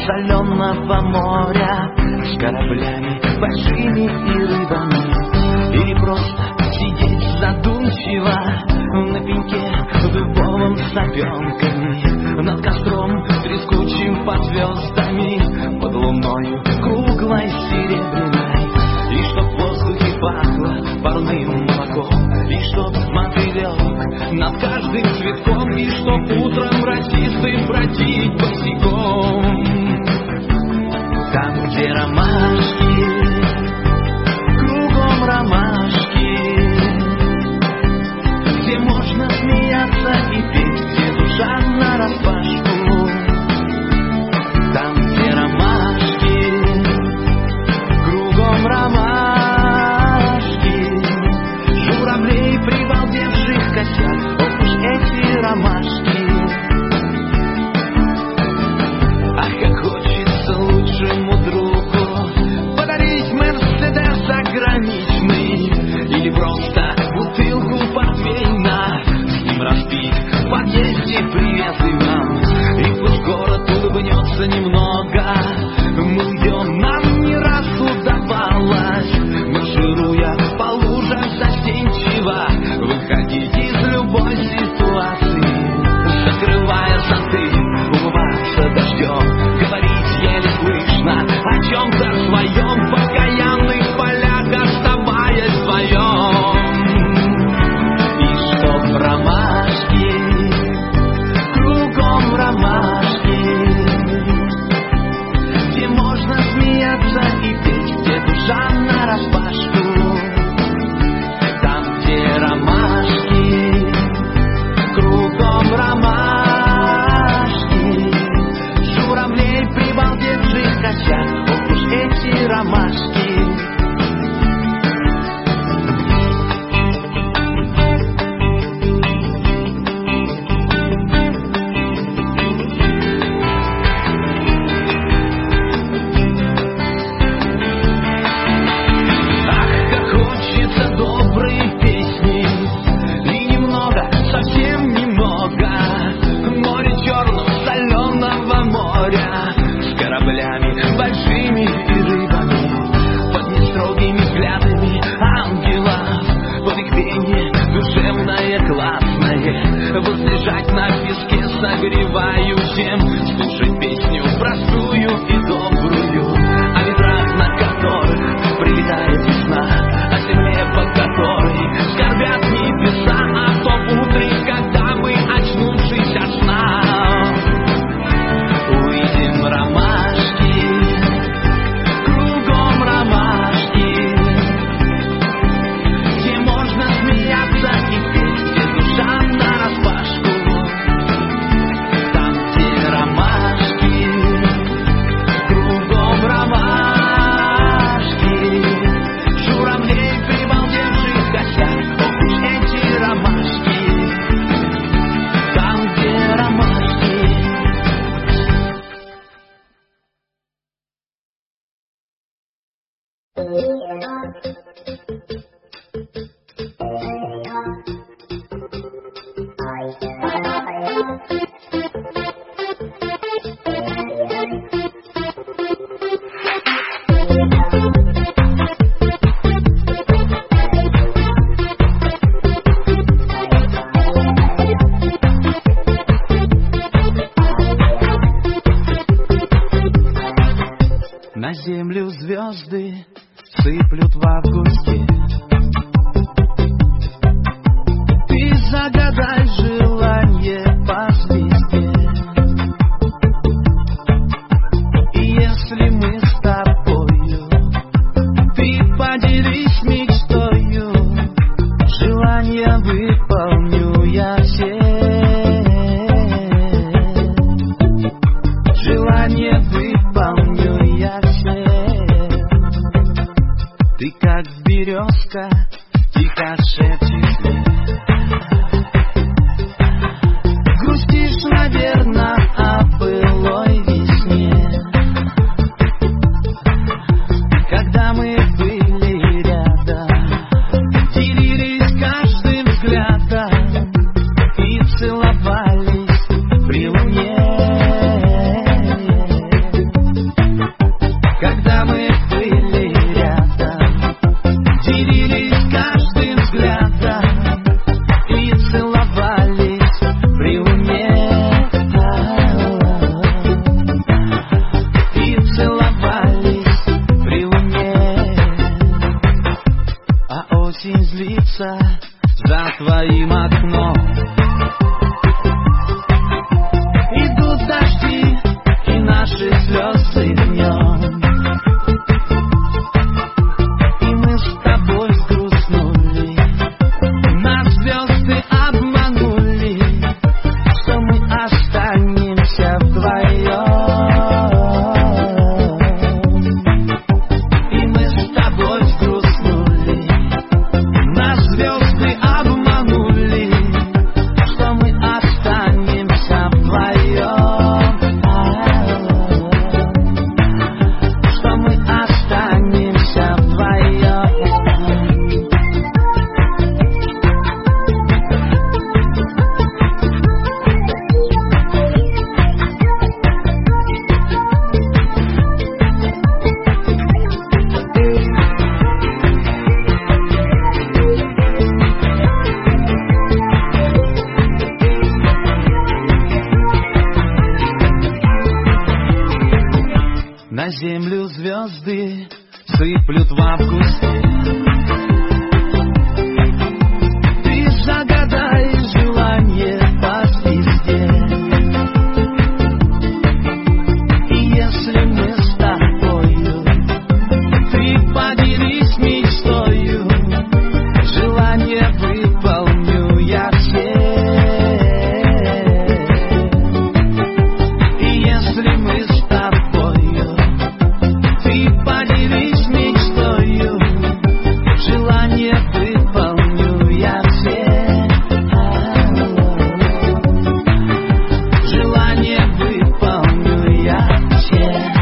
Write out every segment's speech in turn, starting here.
соленого моря, с кораблями большими и рыбами. Или просто сидеть задумчиво на пеньке дубовом с сопенками, над костром трескучим под звездами, под луною круглой серебряной. И чтоб в воздухе пахло парным молоком, и чтоб мотылек над каждым цветком, и чтоб утром росистым бродить босиком. Там, где ромашки, кругом ромашки, где можно смеяться и петь, где душа нараспашку. Там, где ромашки, кругом ромашки, журавлей прибалдевших косят, ох уж эти ромашки. Ах, как хочется лучшему другу подарить Мерседес заграничный, или просто бутылку портвейна, с ним распить в подъезде приветы вам. И пусть город улыбнется немного, мы уйдем, нам не раз удавалось, маршируя по лужам застенчиво, выходить из любой ситуации, закрывая зонты, умываться дождем, говорить еле слышно о чем-то своем, в покаянных полях оставаясь вдвоем. И чтоб ромашки, кругом ромашки, где можно смеяться и петь, где душа нараспашку. Там, где ромашки, кругом ромашки, журавлей прибалдевших косят, ох уж эти ромашки. Большими и рыбами, под нестрогими взглядами ангелов, под их пение душевное, классное, возлежать на песке согревающем, слушать песню простую и добрую, о ветрах, на которых прилетает весна, о земле, под которой скорбят небеса, о том утре, когда мы, очнувшись от сна, увидим ромашки, кругом ромашки, где можно смеяться и петь, где душа нараспашку. Там, где ромашки, кругом ромашки, журавлей прибалдевших косят, ох уж эти ромашки. Там, где ромашки. На землю звезды сыплют в августе. Ты загадай желание по звезде. И если мы с тобою, ты поделись мечтою, желание выполню я все. Желание выполню я все. Ты как березка, тихо шепчешь мне. Грустишь, наверно, о былой весне, когда мы были рядом, делились каждым взглядом и целовались при луне. открытым окном. Идут дожди и наши слезы днем, и мы с тобой взгрустнули. Нас звезды обманули, что мы останемся вдвоем. И мы с тобой взгрустнули. Нас звезды обманули, что мы останемся вдвоем. Что мы останемся вдвоем. На землю звезды сыплют в августе. Ты загадай желание по звезде. И если мы с тобою, ты поделись мечтою, желание выполню я все. И если мы с тобою, ты поделись мечтою, желание выполню я все. Желание выполню я все.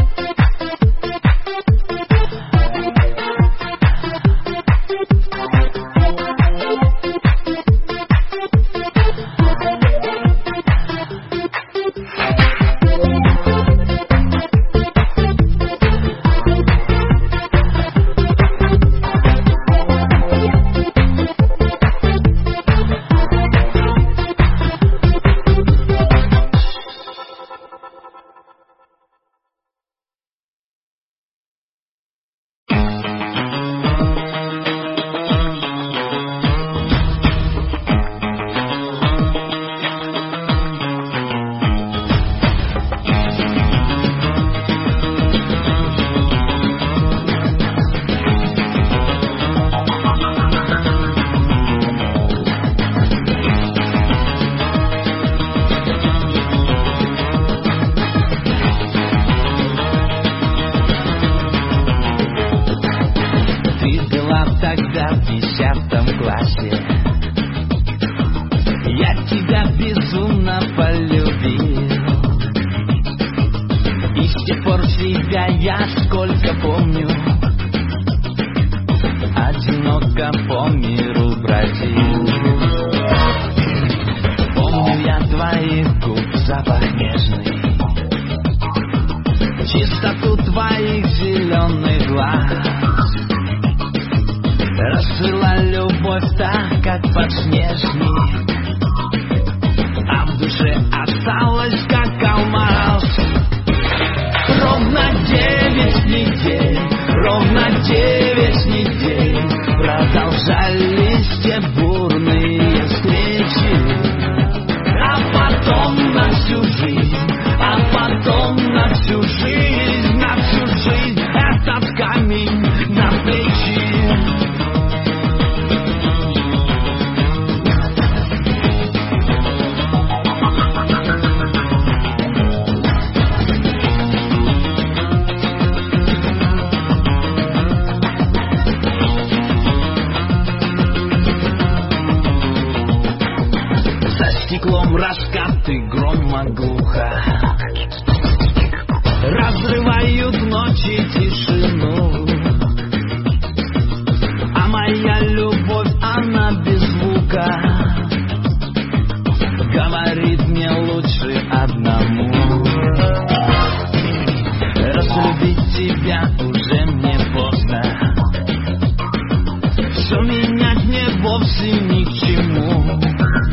Тогда в 10 классе я тебя безумно полюбил, и с тех пор себя я сколько помню, одиноко по миру бродил. Помню я твоих губ запах нежный, чистоту твоих зеленых глаз. Расцвела любовь так, как подснежник, а в душе осталась, как алмаз. Ровно 9 недель, ровно 9 недель продолжались те бурные встречи. А потом на всю жизнь, а потом на всю жизнь, на всю жизнь этот камень на плечи. Стеклом раскаты грома глухо разрывают ночи тишину, а моя любовь, она без звука говорит мне лучше одному. Разлюбить тебя уже мне поздно, все менять мне вовсе ни к чему.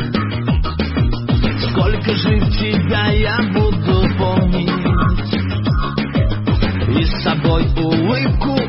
Сколько жив тебя я буду помнить, и с собой улыбку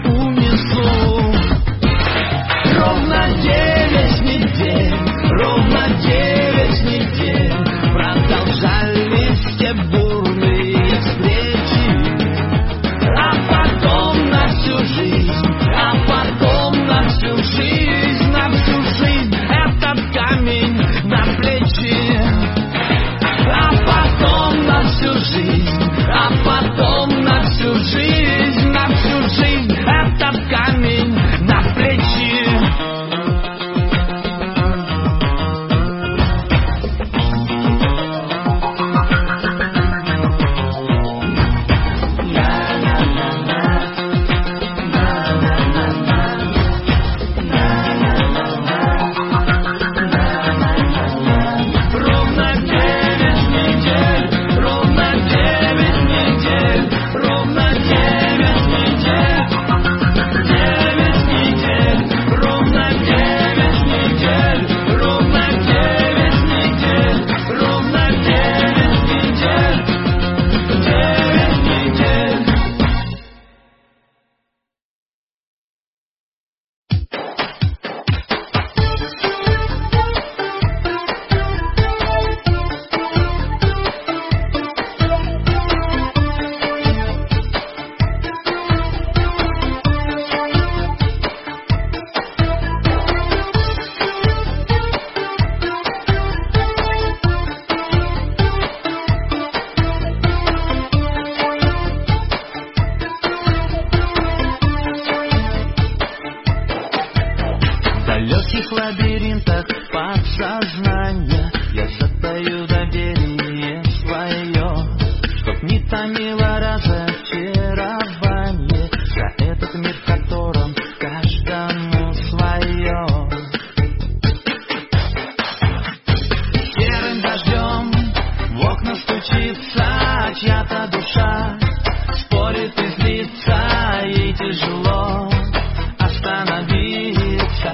чья-то душа спорит и злится, ей тяжело остановиться.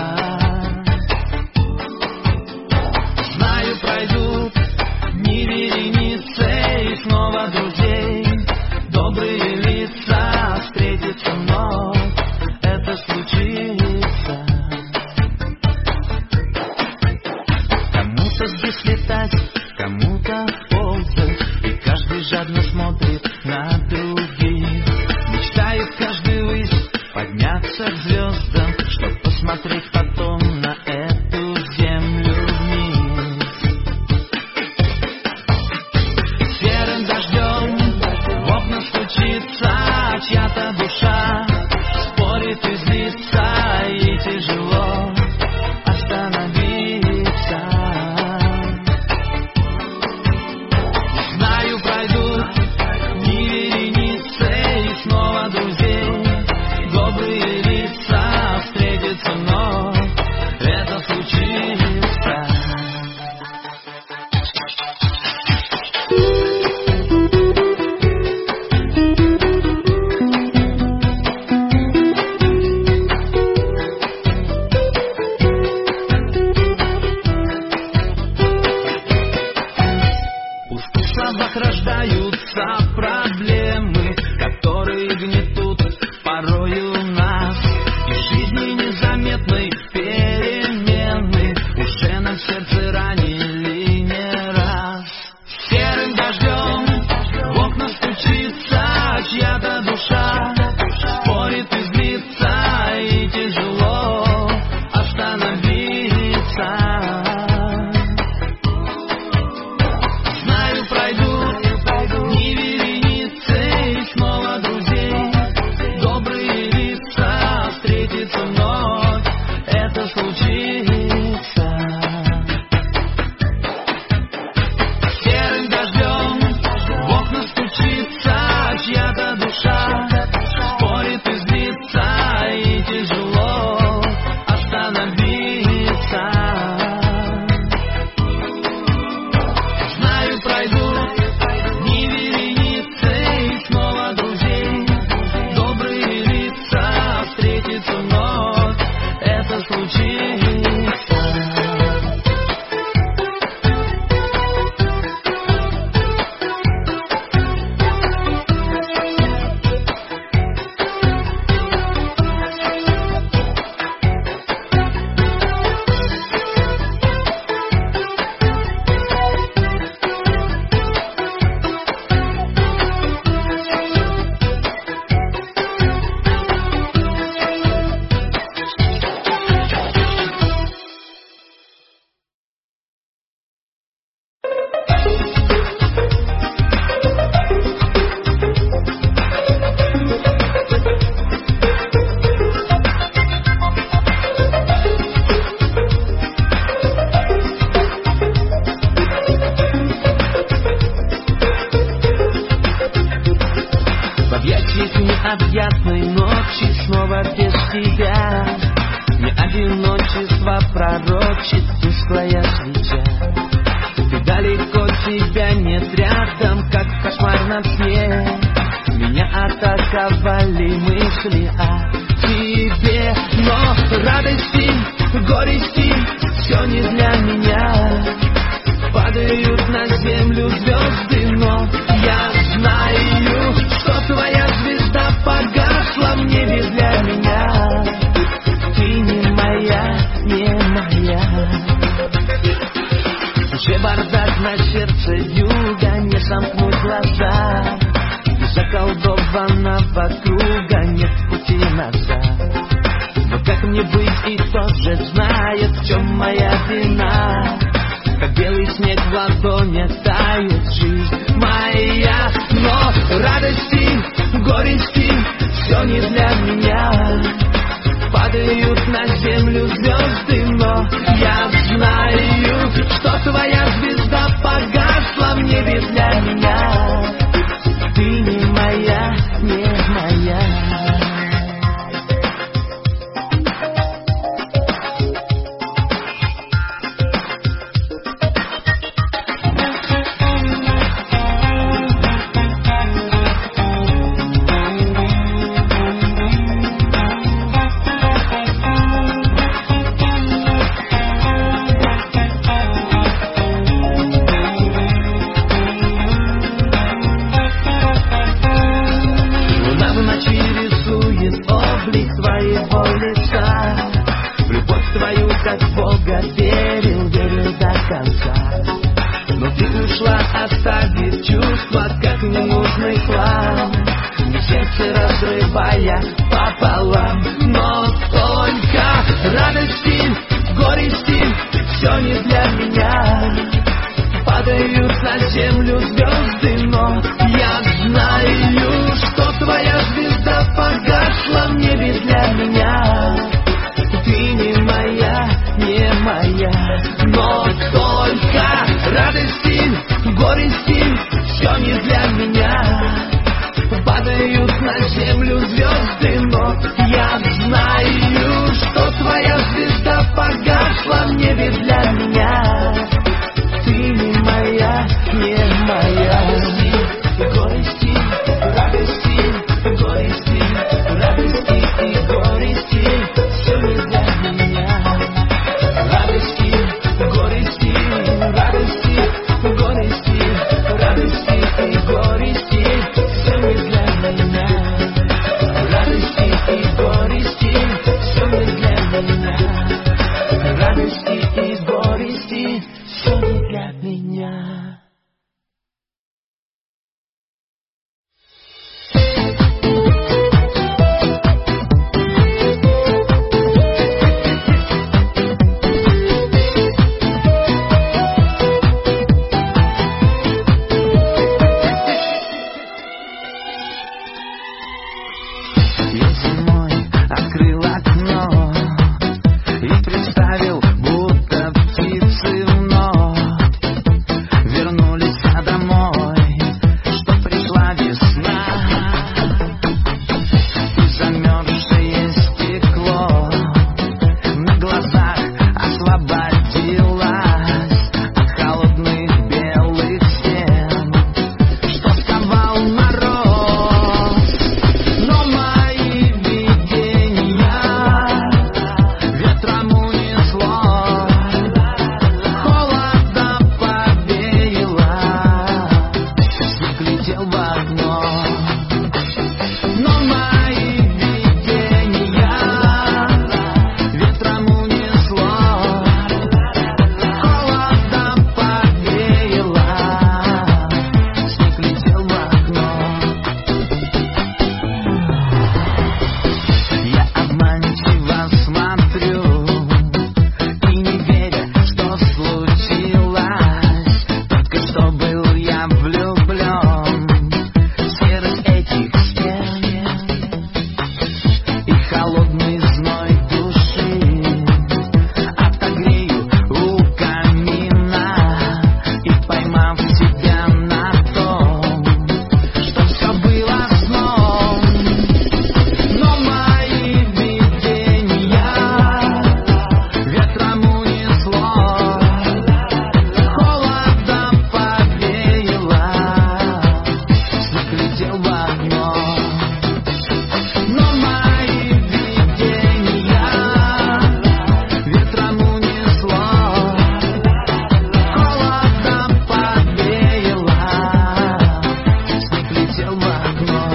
Знаю, пройдут дни вереницей, и снова друзей добрые лица встретятся вновь, это случится. Кому-то здесь летать, кому-то ползать, и каждый жадно смотрит на других. Мечтает каждый ввысь подняться к звездам, чтоб посмотреть потом на эту землю вниз. Серым дождем в окна стучится чья-то душа, спорит и злится, ей тяжело остановиться. Знаю, пройдут дни вереницей, и снова друзей добрые лица встретятся вновь, это случится. В пустых словах рождаются проблемы, которые гнетут порою нас. И в жизни незаметной перемены уже нам сердце ранили не раз. Серым дождем в окна стучится чья-то душа, спорит и злится, и тяжело остановиться. Знаю, пройдут дни вереницей, и снова друзей добрые лица встретятся вновь, это случится. Серым дождем в окна стучится чья-то душа, спорит и злится, и тяжело остановиться. Знаю, пройдут дни вереницей, и снова друзей добрые лица встретятся вновь, это случится. В объятиях необъятной ночи снова без тебя, мне одиночество пророчит тусклая свеча. Ты далеко, тебя нет рядом, как в кошмарном сне. Меня атаковали мысли о тебе, но радости, горести, все не для меня. Падают на землю звезды, но я знаю, что твоя звезда погасла в небе для меня. Ты не моя, не моя. Уже бардак на сердце юга, не сомкнуть глаза. И заколдованного круга нет пути назад. Но как мне быть, и тот же знает, в чем моя вина. Как белый снег в ладони тает жизнь моя. Но радости, горести, все не для меня. Падают на землю звезды, но я знаю, что твоя звезда погасла в небе для меня. Ты не моя, не моя. конца. Но ты ушла, оставив чувства, как ненужный хлам, сердце разрывая пополам. Но только радости, горести, все не для меня. Падают на землю звезды, но я знаю, что твоя звезда погасла в небе для меня. Ты не моя, не моя, но только радости, горести, все не для меня. Падают на землю звезды, но я знаю, что твоя звезда погасла в небе для меня. Ты не моя, не моя. Горести, радости, горести, радости и горести, все не для меня. Радости, горести, радости, горести, радости и горести, все не для меня. Радости и горести, все не для меня. Радости и горести, все не для меня. Я зимой открыл окно и представил, будто птицы вновь вернулись домой, что пришла весна, и замерзшее стекло на глазах освободилось от холодных белых стен, что сковал мороз. Но мои видения ветром унесло, холодно повеяло, снег летел в окно. Но мои видения ветром унесло, холодно повеяло, снег летел в окно. Я обманчиво смотрю и не веря, что случилось. Только что был я влюблен в серость этих стен и холодный зной души. Отогрею у камина и, поймав себя на том, что все было сном. Но мои видения ветром унесло, холодно повеяло, снег летел в окно. Но мои видения ветром унесло, холодно повеяло, снег летел в окно.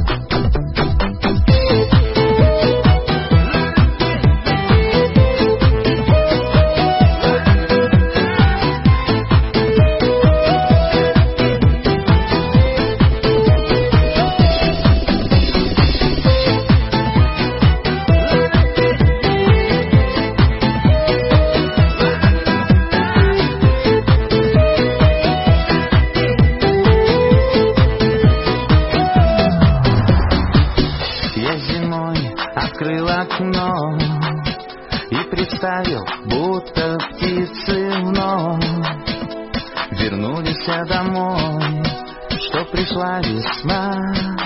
Я зимой открыл окно и представил, будто птицы вновь вернулись домой, что пришла весна.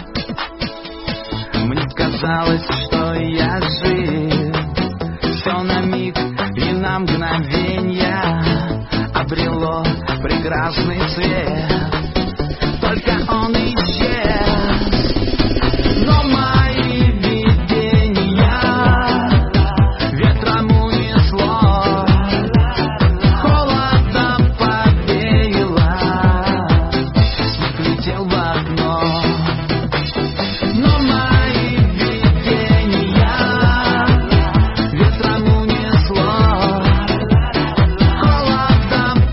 Мне казалось, что я жив, все на миг и на мгновенье обрело прекрасный цвет, только он исчез. Но мои видения ветром унесло, холодно повеяло, снег летел в окно. Но мои видения ветром унесло, холодно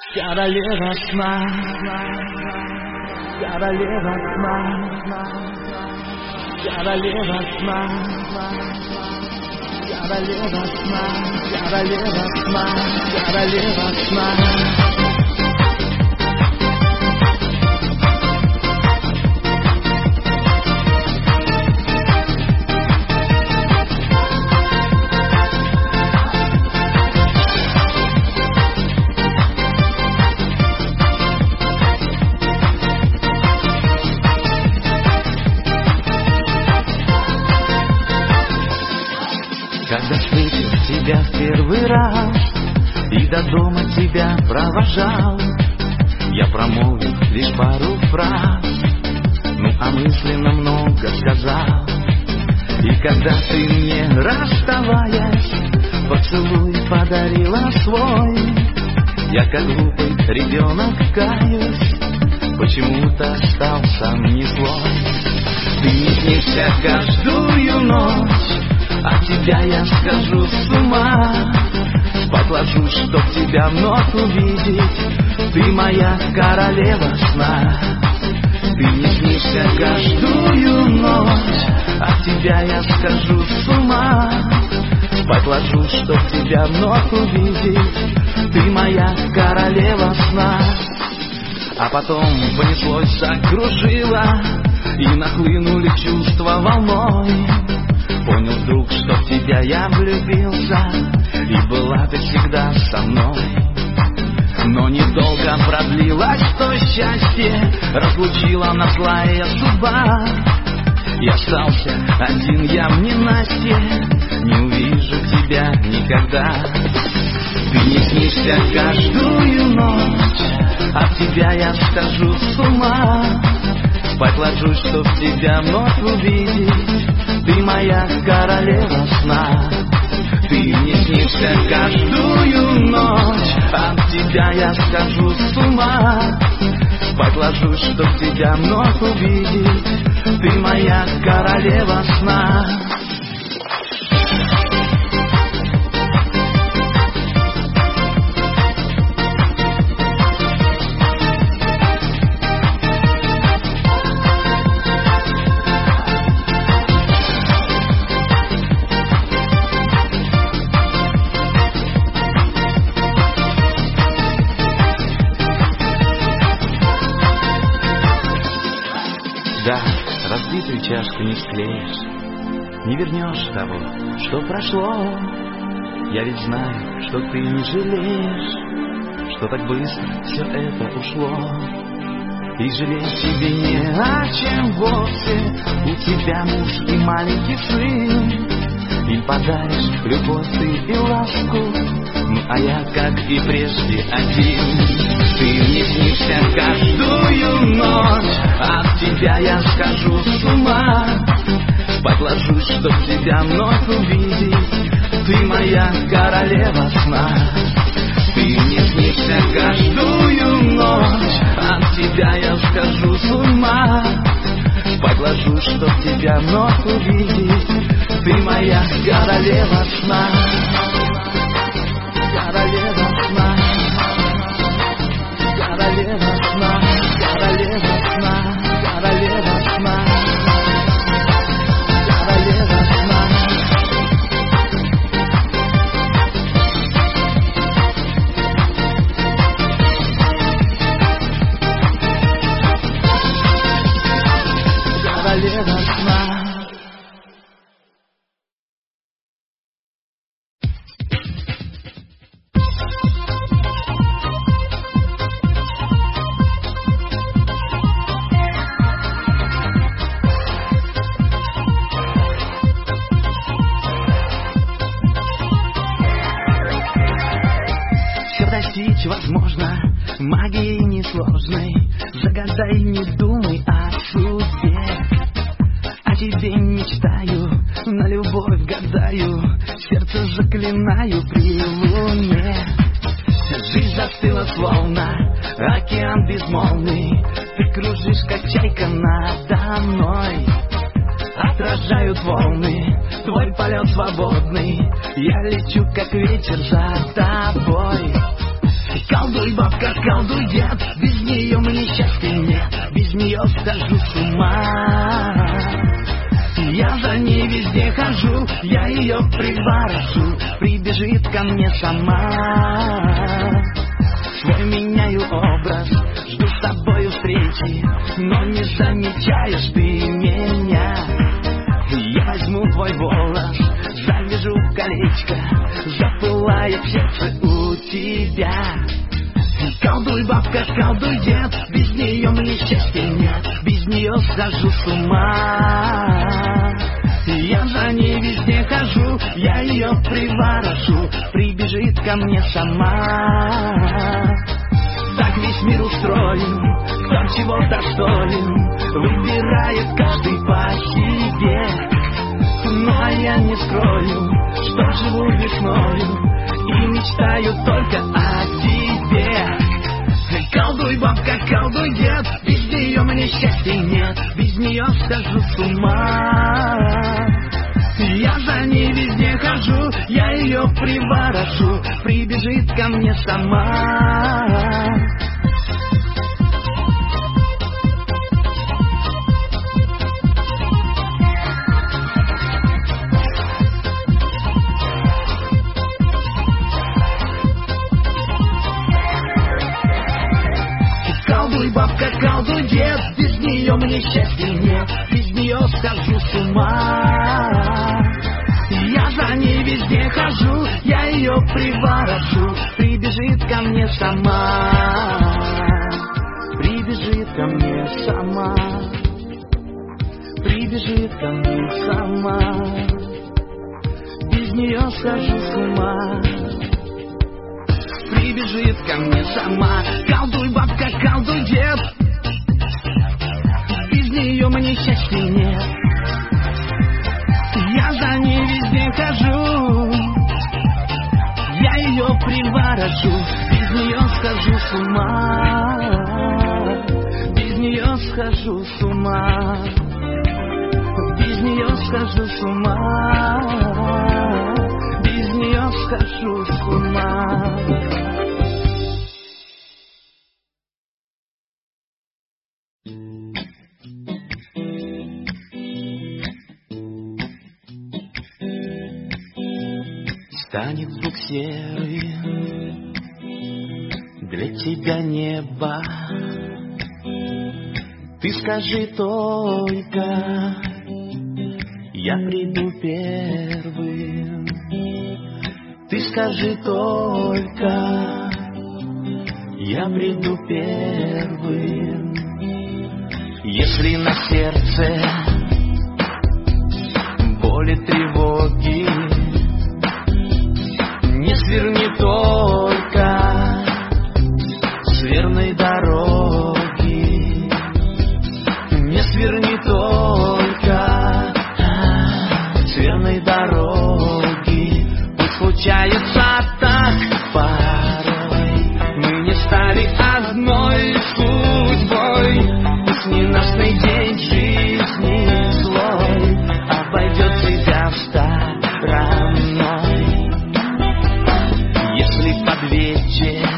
Королева сна, королева сна, королева сна, королева сна, королева сна, королева сна. Когда встретил тебя в первый раз и до дома тебя провожал, я промолвил лишь пару фраз, ну а мысленно много сказал. И когда ты мне, расставаясь, поцелуй подарила свой, я как глупый ребенок каюсь, почему-то остался не свой. Ты не снишься каждую ночь, от тебя я схожу с ума, спать ложусь, чтоб тебя вновь увидеть. Ты моя королева сна. Ты не снишься каждую ночь, от тебя я схожу с ума, спать ложусь, чтоб тебя вновь увидеть. Ты моя королева сна. А потом понеслось, закружило, и нахлынули чувства волной. Понял вдруг, что в тебя я влюбился, и была ты всегда со мной. Но недолго продлилось то счастье, разлучила нас злая судьба. И остался один я в ненастье, не увижу тебя никогда. Ты не снишься каждую ночь, от тебя я схожу с ума, спать ложусь, чтоб тебя вновь увидеть. Ты моя королева сна. Ты мне снишься каждую ночь, от тебя я схожу с ума, спать ложусь, чтоб тебя вновь увидеть. Ты моя королева сна. Да, разбитую чашку не склеишь, не вернешь того, что прошло. Я ведь знаю, что ты не жалеешь, что так быстро все это ушло. И жалеть тебе не о чем вовсе, у тебя муж и маленький сын. Им подаришь любовь ты и ласку, ну а я, как и прежде, один. Ты мне снишься каждую ночь, от тебя я схожу с ума, спать ложусь, чтоб тебя вновь увидеть. Ты моя королева сна. Ты мне снишься каждую ночь, от тебя я схожу с ума, спать ложусь, чтоб тебя вновь увидеть. Ты моя королева сна. Королева сна. Королева сна. Королева сна. Королева сна. Королева сна. Королева сна. Возможно, магией несложной, загадай, не думай о судьбе. О тебе мечтаю, на любовь гадаю, сердце заклинаю при луне. Жизнь застыла словно океан безмолвный, ты кружишь, как чайка надо мной. Отражают волны, твой полет свободный, я лечу, как ветер за тобой. Колдуй, бабка, колдует, без нее мне счастья нет, без нее схожу с ума. Я за ней везде хожу, я ее приборошу, прибежит ко мне сама. Свой меняю образ, жду с тобою встречи, но не замечаешь ты меня. Я возьму твой волос, завяжу колечко, запылает сердце у тебя. Колдуй, бабка, колдует, без нее мне счастья нет, без нее схожу с ума. Я за ней везде хожу, я ее приборошу, прибежит ко мне сама. Так весь мир устроен, кто чего достоин, выбирает каждый по себе. Но я не скрою, что живу весною и мечтаю только о тебе. Колдуй, бабка, колдует, без нее мне счастья нет, без нее схожу с ума. Я за ней везде хожу, я ее приборошу, прибежит ко мне сама. Колдуй, бабка, колдует, без нее мне счастья нет, без нее схожу с ума. Я за ней везде хожу, я ее приборошу, прибежит ко мне сама. Прибежит ко мне сама. Прибежит ко мне сама. Без нее схожу с ума. Прибежит ко мне сама. Колдуй, бабка, колдует, без нее мне счастья нет. Я за ней везде хожу, я ее приборошу, без нее схожу с ума. Без нее схожу с ума. Без нее схожу с ума. Без нее схожу с ума. Станет звук серый для тебя небо. Ты скажи только, я приду первым. Ты скажи только, я приду первым. Если на сердце боли, тревоги, не сверни только с верной дороги. Не сверни только с верной дороги. Пусть случается так порой, мы не стали одной судьбой. Пусть ненастный день жизни злой обойдет тебя стороной. Если под вечер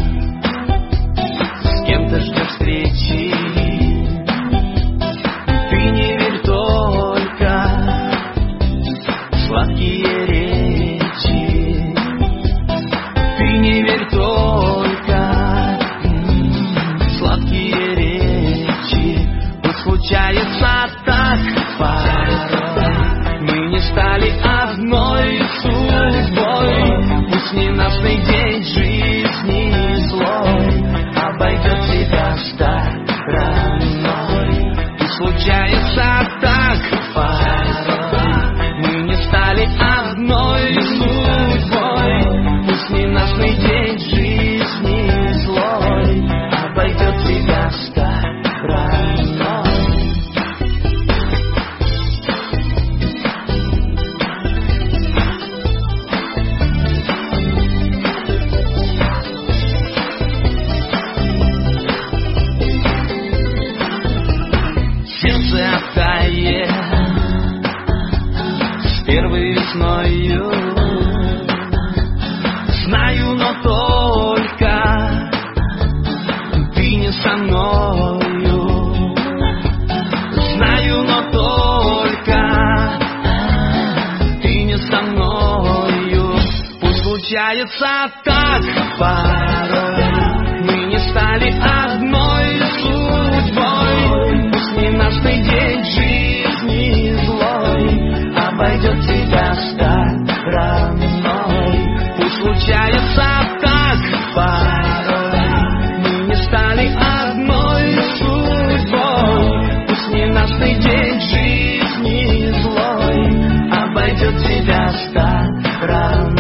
с кем-то ждешь встречи, ты не верь только в сладкие речи. Ты не верь только в сладкие речи. Пусть случается случается так порой. Мы не стали одной судьбой. Пусть ненастный день жизни злой обойдет тебя стороной. Пусть случается так порой. Мы не стали одной судьбой. Пусть ненастный день жизни злой обойдет тебя стороной.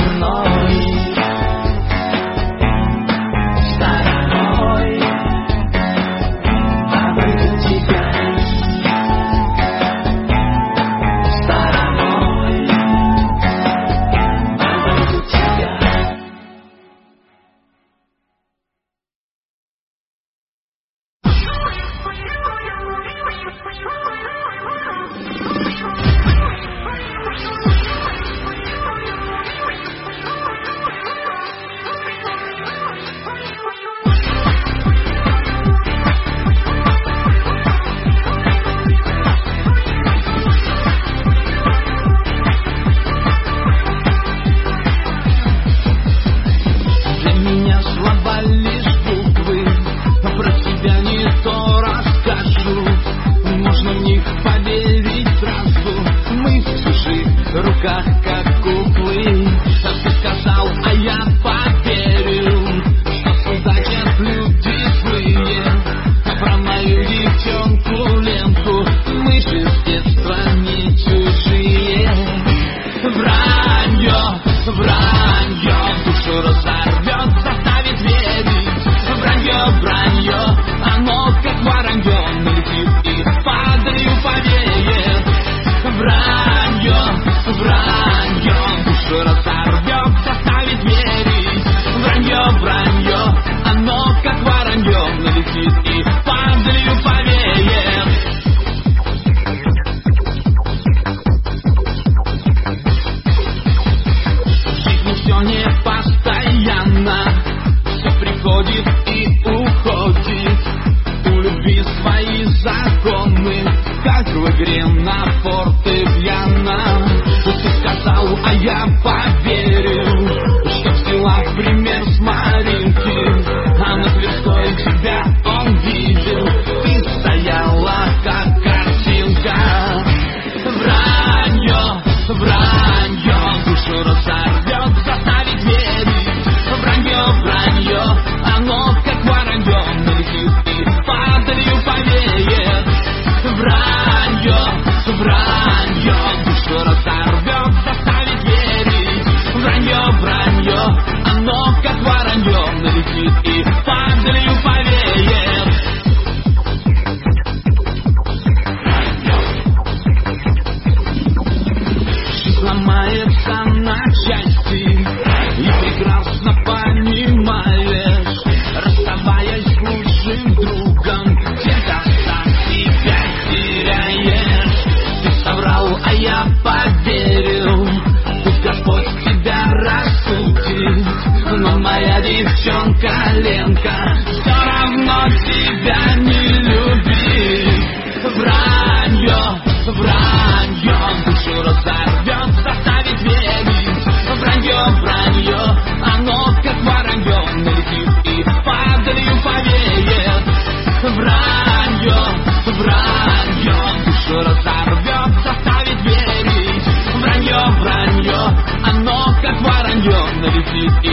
Вранье, оно как воронье налетит и